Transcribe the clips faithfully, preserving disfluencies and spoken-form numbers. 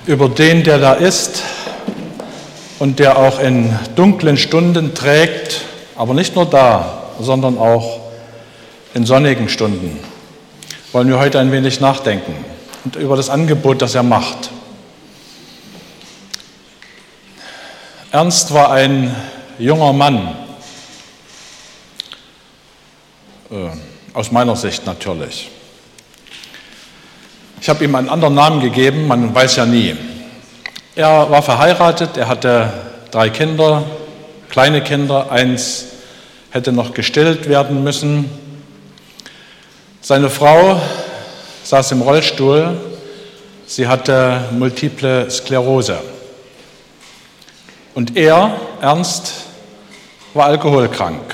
über den, der da ist und der auch in dunklen Stunden trägt, aber nicht nur da, sondern auch in sonnigen Stunden, wollen wir heute ein wenig nachdenken und über das Angebot, das er macht. Ernst war ein junger Mann, äh, aus meiner Sicht natürlich. Ich habe ihm einen anderen Namen gegeben, man weiß ja nie. Er war verheiratet, er hatte drei Kinder, kleine Kinder, eins hätte noch gestillt werden müssen. Seine Frau saß im Rollstuhl, sie hatte multiple Sklerose. Und er, Ernst, war alkoholkrank.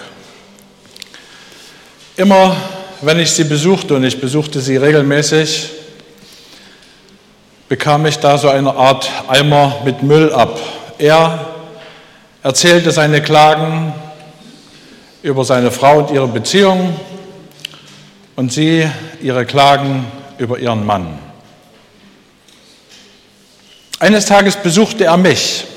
Immer, wenn ich sie besuchte, und ich besuchte sie regelmäßig, bekam ich da so eine Art Eimer mit Müll ab. Er erzählte seine Klagen über seine Frau und ihre Beziehung und sie ihre Klagen über ihren Mann. Eines Tages besuchte er mich.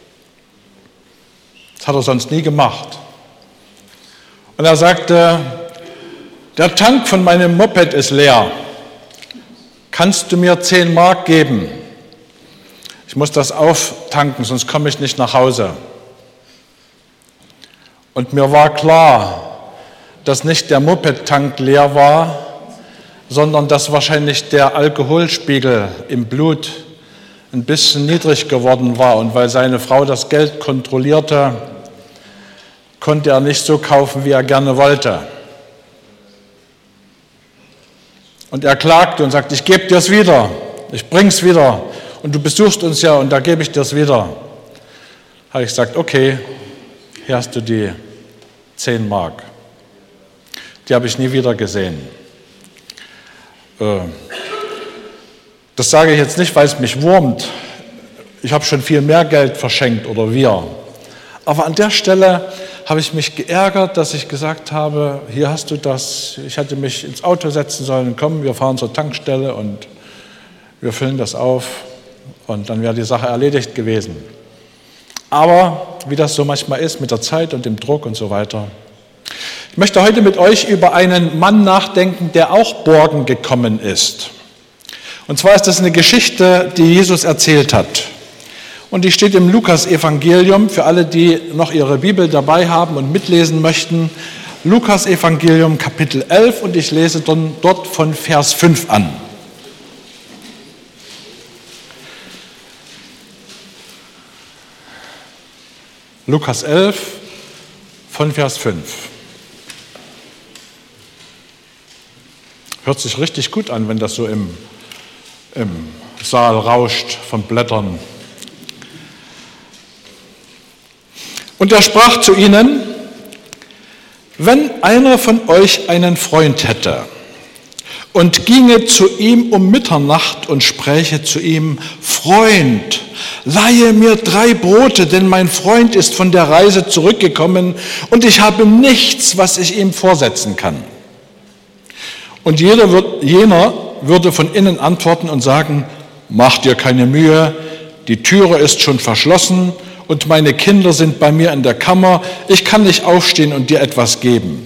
Das hat er sonst nie gemacht. Und er sagte, der Tank von meinem Moped ist leer. Kannst du mir zehn Mark geben? Ich muss das auftanken, sonst komme ich nicht nach Hause. Und mir war klar, dass nicht der Moped-Tank leer war, sondern dass wahrscheinlich der Alkoholspiegel im Blut ein bisschen niedrig geworden war. Und weil seine Frau das Geld kontrollierte, konnte er nicht so kaufen, wie er gerne wollte. Und er klagte und sagte, ich gebe dir es wieder, ich bring's wieder und du besuchst uns ja und da gebe ich dir es wieder. Habe ich gesagt, okay, hier hast du die zehn Mark. Die habe ich nie wieder gesehen. Das sage ich jetzt nicht, weil es mich wurmt. Ich habe schon viel mehr Geld verschenkt oder wir. Aber an der Stelle habe ich mich geärgert, dass ich gesagt habe, hier hast du das, ich hätte mich ins Auto setzen sollen, komm, wir fahren zur Tankstelle und wir füllen das auf und dann wäre die Sache erledigt gewesen. Aber wie das so manchmal ist mit der Zeit und dem Druck und so weiter. Ich möchte heute mit euch über einen Mann nachdenken, der auch borgen gekommen ist. Und zwar ist das eine Geschichte, die Jesus erzählt hat. Und die steht im Lukas-Evangelium, für alle, die noch ihre Bibel dabei haben und mitlesen möchten. Lukas-Evangelium Kapitel elf und ich lese dann dort von Vers fünf an. Lukas elf von Vers fünf. Hört sich richtig gut an, wenn das so im, im Saal rauscht von Blättern. Und er sprach zu ihnen, wenn einer von euch einen Freund hätte und ginge zu ihm um Mitternacht und spräche zu ihm, Freund, leihe mir drei Brote, denn mein Freund ist von der Reise zurückgekommen und ich habe nichts, was ich ihm vorsetzen kann. Und jeder wird, jener würde von innen antworten und sagen, mach dir keine Mühe, die Türe ist schon verschlossen und meine Kinder sind bei mir in der Kammer, ich kann nicht aufstehen und dir etwas geben.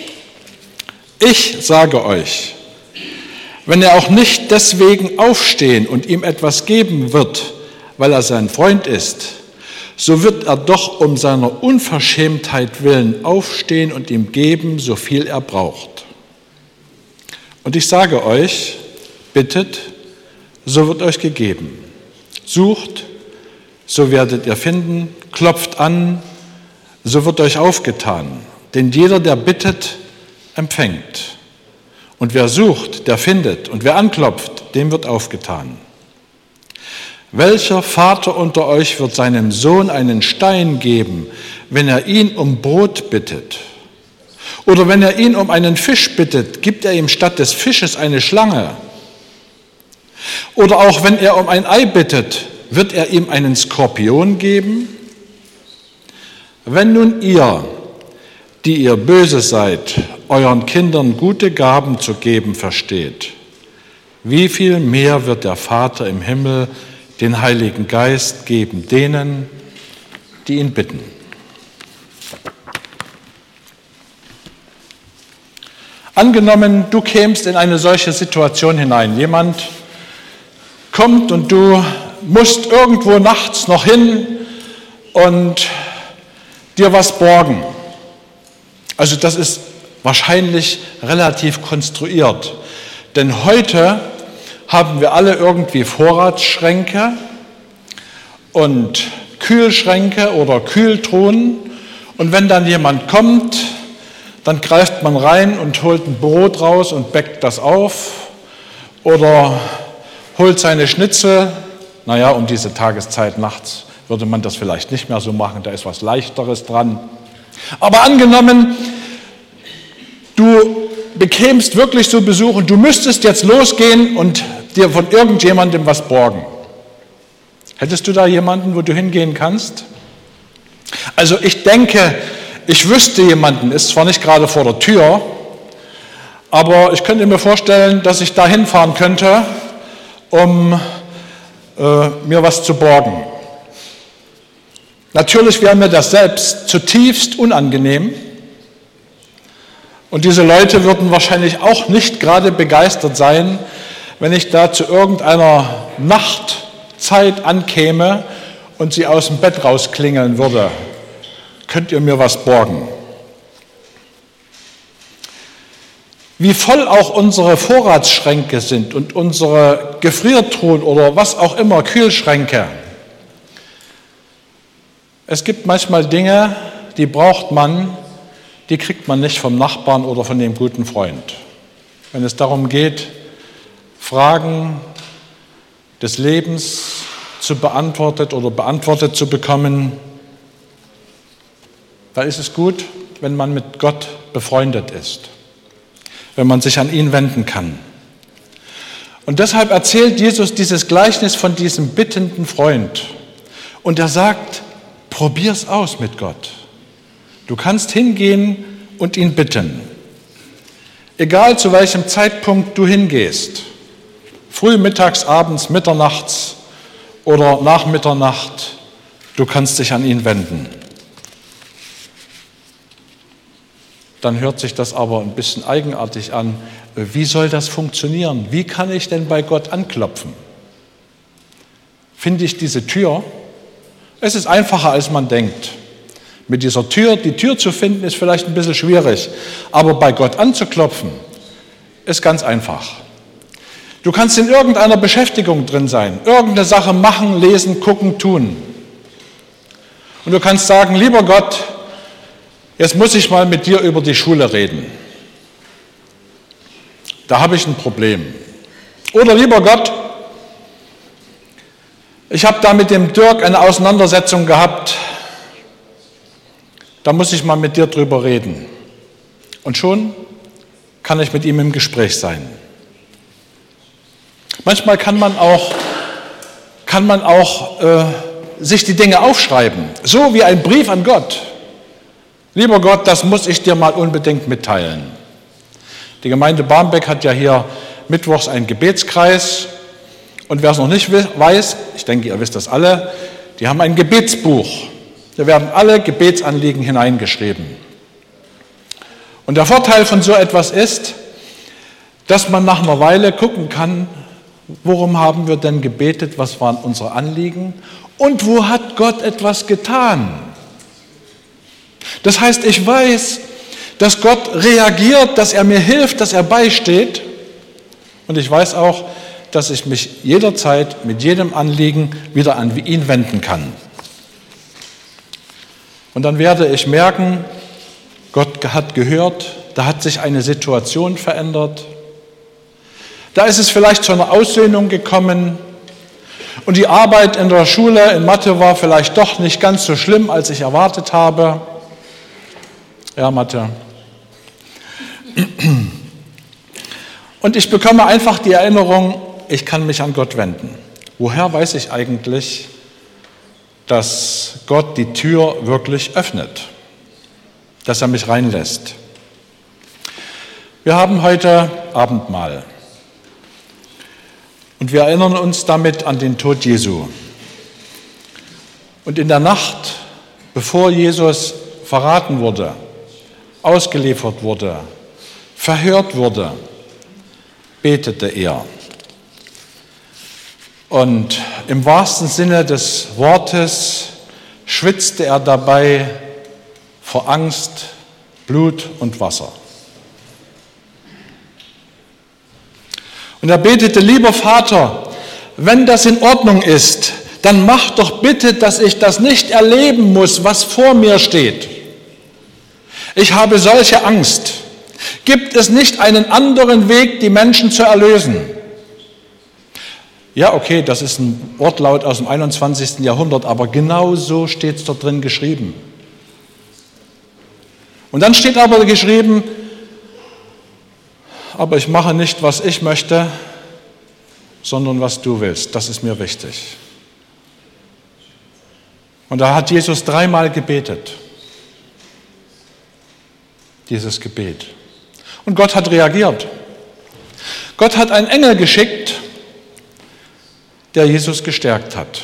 Ich sage euch, wenn er auch nicht deswegen aufstehen und ihm etwas geben wird, weil er sein Freund ist, so wird er doch um seiner Unverschämtheit willen aufstehen und ihm geben, so viel er braucht. Und ich sage euch, bittet, so wird euch gegeben. Sucht, so werdet ihr finden, klopft an, so wird euch aufgetan. Denn jeder, der bittet, empfängt. Und wer sucht, der findet. Und wer anklopft, dem wird aufgetan. Welcher Vater unter euch wird seinem Sohn einen Stein geben, wenn er ihn um Brot bittet? Oder wenn er ihn um einen Fisch bittet, gibt er ihm statt des Fisches eine Schlange? Oder auch wenn er um ein Ei bittet, wird er ihm einen Skorpion geben? Wenn nun ihr, die ihr böse seid, euren Kindern gute Gaben zu geben versteht, wie viel mehr wird der Vater im Himmel den Heiligen Geist geben denen, die ihn bitten. Angenommen, du kämst in eine solche Situation hinein. Jemand kommt und du musst irgendwo nachts noch hin und dir was borgen. Also das ist wahrscheinlich relativ konstruiert. Denn heute haben wir alle irgendwie Vorratsschränke und Kühlschränke oder Kühltruhen. Und wenn dann jemand kommt, dann greift man rein und holt ein Brot raus und bäckt das auf oder holt seine Schnitzel. Naja, um diese Tageszeit nachts würde man das vielleicht nicht mehr so machen, da ist was Leichteres dran. Aber angenommen, du bekämst wirklich so Besuch und du müsstest jetzt losgehen und dir von irgendjemandem was borgen. Hättest du da jemanden, wo du hingehen kannst? Also ich denke, ich wüsste jemanden, ist zwar nicht gerade vor der Tür, aber ich könnte mir vorstellen, dass ich da hinfahren könnte, um äh, mir was zu borgen. Natürlich wäre mir das selbst zutiefst unangenehm und diese Leute würden wahrscheinlich auch nicht gerade begeistert sein, wenn ich da zu irgendeiner Nachtzeit ankäme und sie aus dem Bett rausklingeln würde. Könnt ihr mir was borgen? Wie voll auch unsere Vorratsschränke sind und unsere Gefriertruhen oder was auch immer, Kühlschränke. Es gibt manchmal Dinge, die braucht man, die kriegt man nicht vom Nachbarn oder von dem guten Freund. Wenn es darum geht, Fragen des Lebens zu beantwortet oder beantwortet zu bekommen, da ist es gut, wenn man mit Gott befreundet ist, wenn man sich an ihn wenden kann. Und deshalb erzählt Jesus dieses Gleichnis von diesem bittenden Freund. Und er sagt, probier's aus mit Gott. Du kannst hingehen und ihn bitten. Egal zu welchem Zeitpunkt du hingehst, früh, mittags, abends, mitternachts oder nach Mitternacht, du kannst dich an ihn wenden. Dann hört sich das aber ein bisschen eigenartig an. Wie soll das funktionieren? Wie kann ich denn bei Gott anklopfen? Finde ich diese Tür? Es ist einfacher, als man denkt. Mit dieser Tür, die Tür zu finden, ist vielleicht ein bisschen schwierig. Aber bei Gott anzuklopfen, ist ganz einfach. Du kannst in irgendeiner Beschäftigung drin sein, irgendeine Sache machen, lesen, gucken, tun. Und du kannst sagen, lieber Gott, jetzt muss ich mal mit dir über die Schule reden. Da habe ich ein Problem. Oder lieber Gott, ich habe da mit dem Dirk eine Auseinandersetzung gehabt, da muss ich mal mit dir drüber reden. Und schon kann ich mit ihm im Gespräch sein. Manchmal kann man auch, kann man auch äh, sich die Dinge aufschreiben, so wie ein Brief an Gott. Lieber Gott, das muss ich dir mal unbedingt mitteilen. Die Gemeinde Barmbek hat ja hier mittwochs einen Gebetskreis. Und wer es noch nicht weiß, ich denke, ihr wisst das alle, die haben ein Gebetsbuch. Da werden alle Gebetsanliegen hineingeschrieben. Und der Vorteil von so etwas ist, dass man nach einer Weile gucken kann, worum haben wir denn gebetet, was waren unsere Anliegen und wo hat Gott etwas getan. Das heißt, ich weiß, dass Gott reagiert, dass er mir hilft, dass er beisteht. Und ich weiß auch, dass ich mich jederzeit mit jedem Anliegen wieder an ihn wenden kann. Und dann werde ich merken, Gott hat gehört, da hat sich eine Situation verändert. Da ist es vielleicht zu einer Aussöhnung gekommen und die Arbeit in der Schule in Mathe war vielleicht doch nicht ganz so schlimm, als ich erwartet habe. Ja, Mathe. Und ich bekomme einfach die Erinnerung, ich kann mich an Gott wenden. Woher weiß ich eigentlich, dass Gott die Tür wirklich öffnet, dass er mich reinlässt? Wir haben heute Abendmahl. Und wir erinnern uns damit an den Tod Jesu. Und in der Nacht, bevor Jesus verraten wurde, ausgeliefert wurde, verhört wurde, betete er. Und im wahrsten Sinne des Wortes schwitzte er dabei vor Angst, Blut und Wasser. Und er betete: Lieber Vater, wenn das in Ordnung ist, dann mach doch bitte, dass ich das nicht erleben muss, was vor mir steht. Ich habe solche Angst. Gibt es nicht einen anderen Weg, die Menschen zu erlösen? Ja, okay, das ist ein Wortlaut aus dem einundzwanzigsten Jahrhundert, aber genau so steht es dort drin geschrieben. Und dann steht aber geschrieben: Aber ich mache nicht, was ich möchte, sondern was du willst. Das ist mir wichtig. Und da hat Jesus dreimal gebetet. Dieses Gebet. Und Gott hat reagiert. Gott hat einen Engel geschickt, der Jesus gestärkt hat.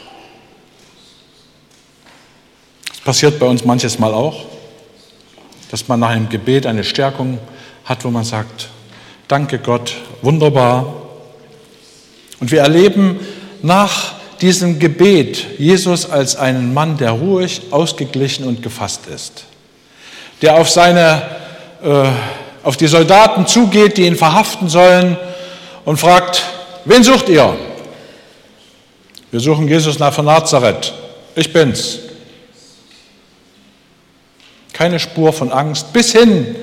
Das passiert bei uns manches Mal auch, dass man nach einem Gebet eine Stärkung hat, wo man sagt: Danke Gott, wunderbar. Und wir erleben nach diesem Gebet Jesus als einen Mann, der ruhig, ausgeglichen und gefasst ist, der auf seine, äh, auf die Soldaten zugeht, die ihn verhaften sollen, und fragt: Wen sucht ihr? Wir suchen Jesus nach von Nazareth. Ich bin's. Keine Spur von Angst, bis hin,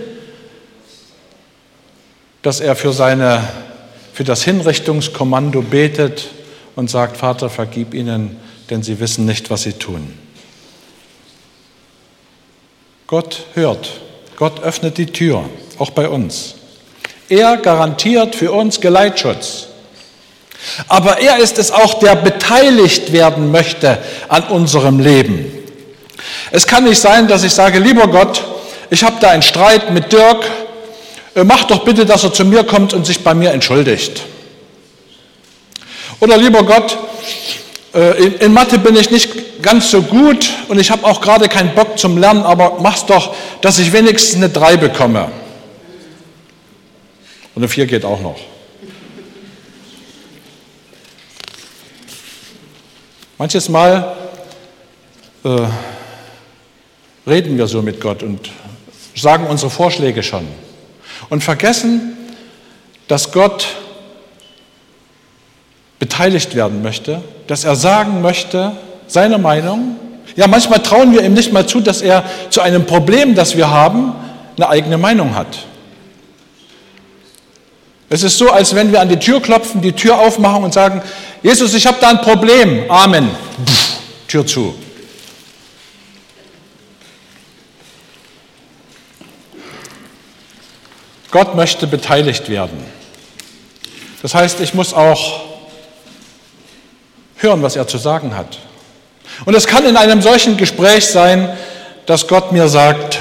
dass er für, seine, für das Hinrichtungskommando betet und sagt: Vater, vergib ihnen, denn sie wissen nicht, was sie tun. Gott hört, Gott öffnet die Tür, auch bei uns. Er garantiert für uns Geleitschutz. Aber er ist es auch, der beteiligt werden möchte an unserem Leben. Es kann nicht sein, dass ich sage: Lieber Gott, ich habe da einen Streit mit Dirk, mach doch bitte, dass er zu mir kommt und sich bei mir entschuldigt. Oder: Lieber Gott, in Mathe bin ich nicht ganz so gut und ich habe auch gerade keinen Bock zum Lernen, aber mach's doch, dass ich wenigstens eine drei bekomme. Und eine vier geht auch noch. Manches Mal äh, reden wir so mit Gott und sagen unsere Vorschläge schon und vergessen, dass Gott beteiligt werden möchte, dass er sagen möchte, seine Meinung. Ja, manchmal trauen wir ihm nicht mal zu, dass er zu einem Problem, das wir haben, eine eigene Meinung hat. Es ist so, als wenn wir an die Tür klopfen, die Tür aufmachen und sagen: Jesus, ich habe da ein Problem. Amen. Pff, Tür zu. Gott möchte beteiligt werden. Das heißt, ich muss auch hören, was er zu sagen hat. Und es kann in einem solchen Gespräch sein, dass Gott mir sagt: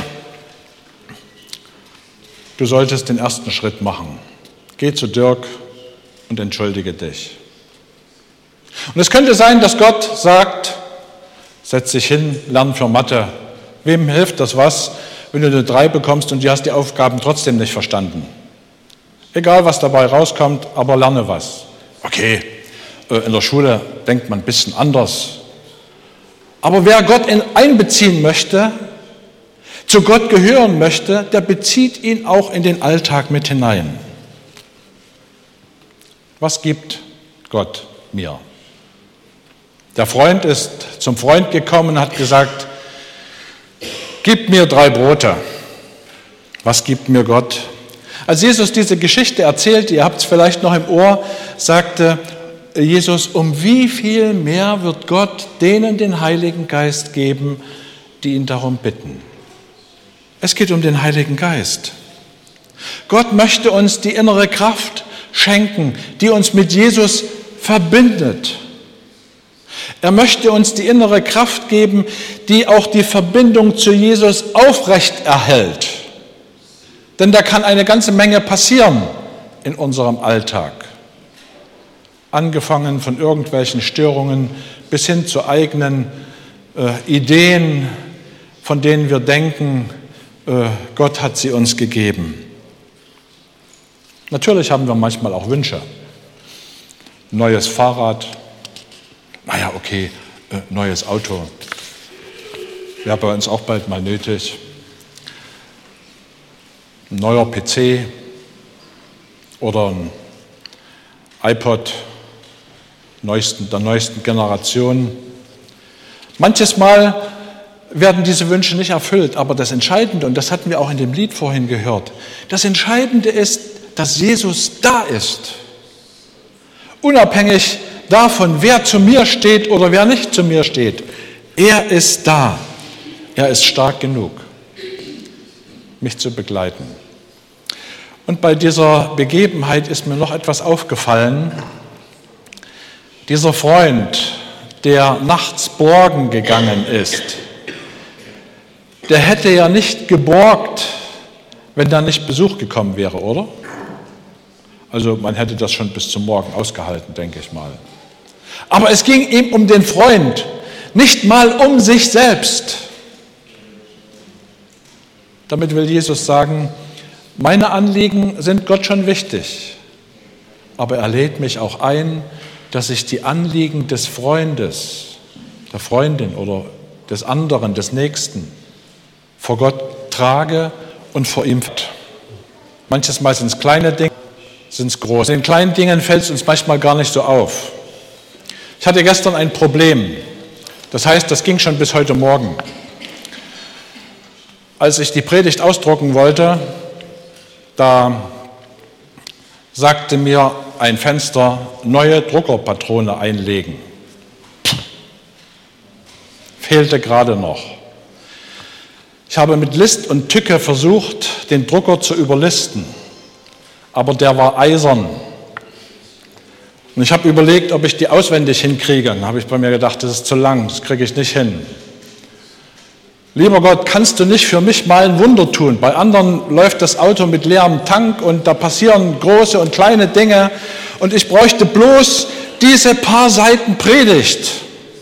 Du solltest den ersten Schritt machen. Geh zu Dirk und entschuldige dich. Und es könnte sein, dass Gott sagt: Setz dich hin, lern für Mathe. Wem hilft das was, wenn du eine drei bekommst und du hast die Aufgaben trotzdem nicht verstanden? Egal, was dabei rauskommt, aber lerne was. Okay, in der Schule denkt man ein bisschen anders. Aber wer Gott einbeziehen möchte, zu Gott gehören möchte, der bezieht ihn auch in den Alltag mit hinein. Was gibt Gott mir? Der Freund ist zum Freund gekommen und hat gesagt: Gib mir drei Brote. Was gibt mir Gott? Als Jesus diese Geschichte erzählte, ihr habt es vielleicht noch im Ohr, sagte Jesus: Um wie viel mehr wird Gott denen den Heiligen Geist geben, die ihn darum bitten? Es geht um den Heiligen Geist. Gott möchte uns die innere Kraft schenken, die uns mit Jesus verbindet. Er möchte uns die innere Kraft geben, die auch die Verbindung zu Jesus aufrecht erhält. Denn da kann eine ganze Menge passieren in unserem Alltag. Angefangen von irgendwelchen Störungen bis hin zu eigenen äh, Ideen, von denen wir denken, äh, Gott hat sie uns gegeben. Natürlich haben wir manchmal auch Wünsche. Neues Fahrrad, naja, okay, äh, neues Auto, wäre bei uns auch bald mal nötig. Ein neuer P C oder ein iPod neuesten, der neuesten Generation. Manches Mal werden diese Wünsche nicht erfüllt, aber das Entscheidende, und das hatten wir auch in dem Lied vorhin gehört, das Entscheidende ist, dass Jesus da ist. Unabhängig davon, wer zu mir steht oder wer nicht zu mir steht. Er ist da. Er ist stark genug, mich zu begleiten. Und bei dieser Begebenheit ist mir noch etwas aufgefallen. Dieser Freund, der nachts borgen gegangen ist, der hätte ja nicht geborgt, wenn da nicht Besuch gekommen wäre, oder? Also man hätte das schon bis zum Morgen ausgehalten, denke ich mal. Aber es ging ihm um den Freund, nicht mal um sich selbst. Damit will Jesus sagen, meine Anliegen sind Gott schon wichtig, aber er lädt mich auch ein, dass ich die Anliegen des Freundes, der Freundin oder des anderen, des Nächsten vor Gott trage und vor ihm. Manches Mal sind es kleine Dinge, sind es große. In den kleinen Dingen fällt es uns manchmal gar nicht so auf. Ich hatte gestern ein Problem. Das heißt, das ging schon bis heute Morgen. Als ich die Predigt ausdrucken wollte, da sagte mir ein Fenster, neue Druckerpatrone einlegen. Fehlte gerade noch. Ich habe mit List und Tücke versucht, den Drucker zu überlisten, aber der war eisern. Und ich habe überlegt, ob ich die auswendig hinkriege. Dann habe ich bei mir gedacht, das ist zu lang, das kriege ich nicht hin. Lieber Gott, kannst du nicht für mich mal ein Wunder tun? Bei anderen läuft das Auto mit leerem Tank und da passieren große und kleine Dinge und ich bräuchte bloß diese paar Seiten Predigt.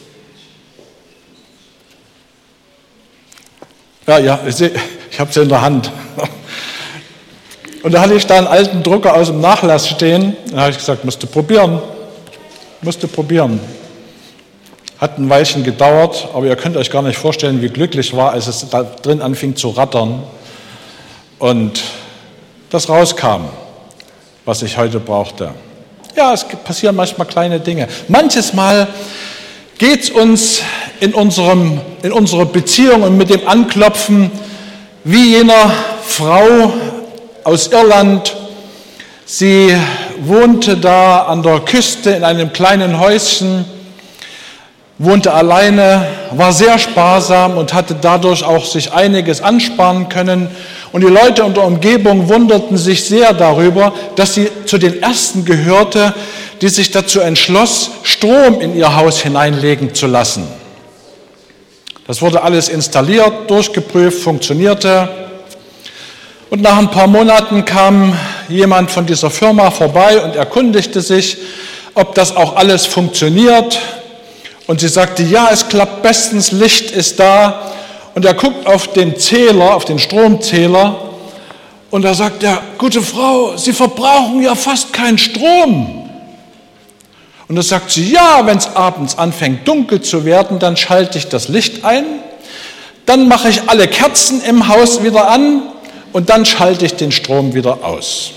Ja, ja, ich, ich habe sie in der Hand. Und da hatte ich da einen alten Drucker aus dem Nachlass stehen. Da habe ich gesagt, musst du probieren, musst du probieren. Hat ein Weilchen gedauert, aber ihr könnt euch gar nicht vorstellen, wie glücklich ich war, als es da drin anfing zu rattern und das rauskam, was ich heute brauchte. Ja, es passieren manchmal kleine Dinge. Manches Mal geht es uns in, unserem, in unserer Beziehung und mit dem Anklopfen wie jener Frau aus Irland. Sie wohnte da an der Küste in einem kleinen Häuschen, wohnte alleine, war sehr sparsam und hatte dadurch auch sich einiges ansparen können. Und die Leute in der Umgebung wunderten sich sehr darüber, dass sie zu den Ersten gehörte, die sich dazu entschloss, Strom in ihr Haus hineinlegen zu lassen. Das wurde alles installiert, durchgeprüft, funktionierte. Und nach ein paar Monaten kam jemand von dieser Firma vorbei und erkundigte sich, ob das auch alles funktioniert. Und sie sagte, ja, es klappt bestens, Licht ist da. Und er guckt auf den Zähler, auf den Stromzähler und da sagt er, gute Frau, Sie verbrauchen ja fast keinen Strom. Und da sagt sie, ja, wenn es abends anfängt dunkel zu werden, dann schalte ich das Licht ein, dann mache ich alle Kerzen im Haus wieder an und dann schalte ich den Strom wieder aus.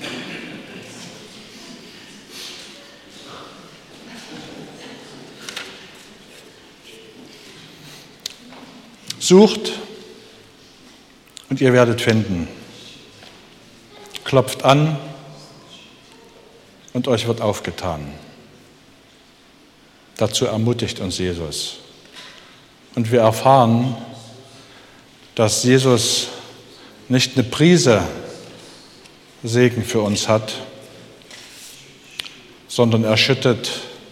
Sucht und ihr werdet finden. Klopft an und euch wird aufgetan. Dazu ermutigt uns Jesus. Und wir erfahren, dass Jesus nicht eine Prise Segen für uns hat, sondern er schüttet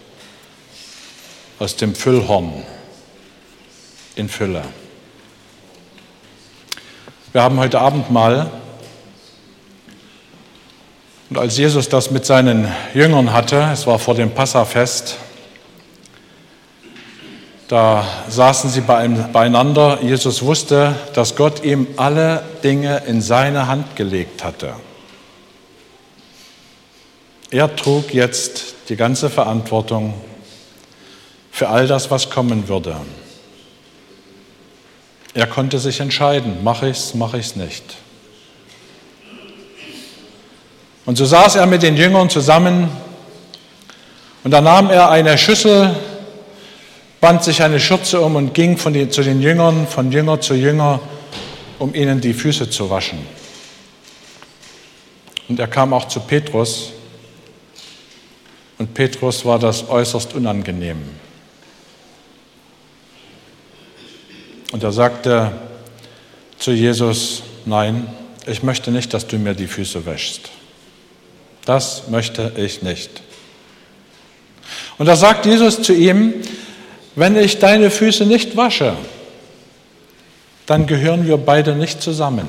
aus dem Füllhorn in Fülle. Wir haben heute Abend mal Und als Jesus das mit seinen Jüngern hatte, es war vor dem Passafest, da saßen sie beieinander. Jesus wusste, dass Gott ihm alle Dinge in seine Hand gelegt hatte. Er trug jetzt die ganze Verantwortung für all das, was kommen würde. Er konnte sich entscheiden, mache ich's, mache ich's nicht. Und so saß er mit den Jüngern zusammen und da nahm er eine Schüssel, band sich eine Schürze um und ging von den, zu den Jüngern, von Jünger zu Jünger, um ihnen die Füße zu waschen. Und er kam auch zu Petrus und Petrus war das äußerst unangenehm. Und er sagte zu Jesus, nein, ich möchte nicht, dass du mir die Füße wäschst. Das möchte ich nicht. Und da sagt Jesus zu ihm, wenn ich deine Füße nicht wasche, dann gehören wir beide nicht zusammen.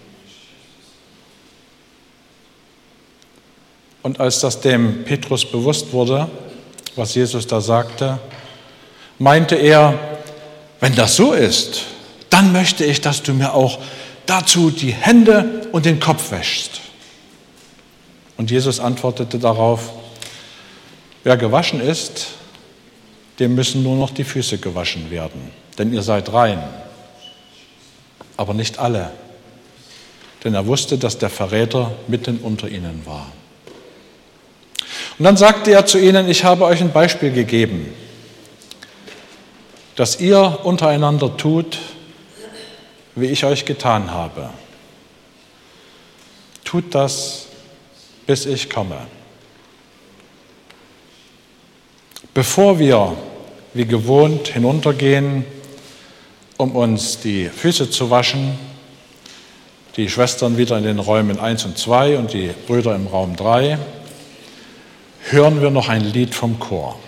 Und als das dem Petrus bewusst wurde, was Jesus da sagte, meinte er, wenn das so ist, dann möchte ich, dass du mir auch dazu die Hände und den Kopf wäschst. Und Jesus antwortete darauf, wer gewaschen ist, dem müssen nur noch die Füße gewaschen werden, denn ihr seid rein, aber nicht alle. Denn er wusste, dass der Verräter mitten unter ihnen war. Und dann sagte er zu ihnen, ich habe euch ein Beispiel gegeben, dass ihr untereinander tut, wie ich euch getan habe. Tut das, bis ich komme. Bevor wir, wie gewohnt, hinuntergehen, um uns die Füße zu waschen, die Schwestern wieder in den Räumen eins und zwei und die Brüder im Raum drei, hören wir noch ein Lied vom Chor.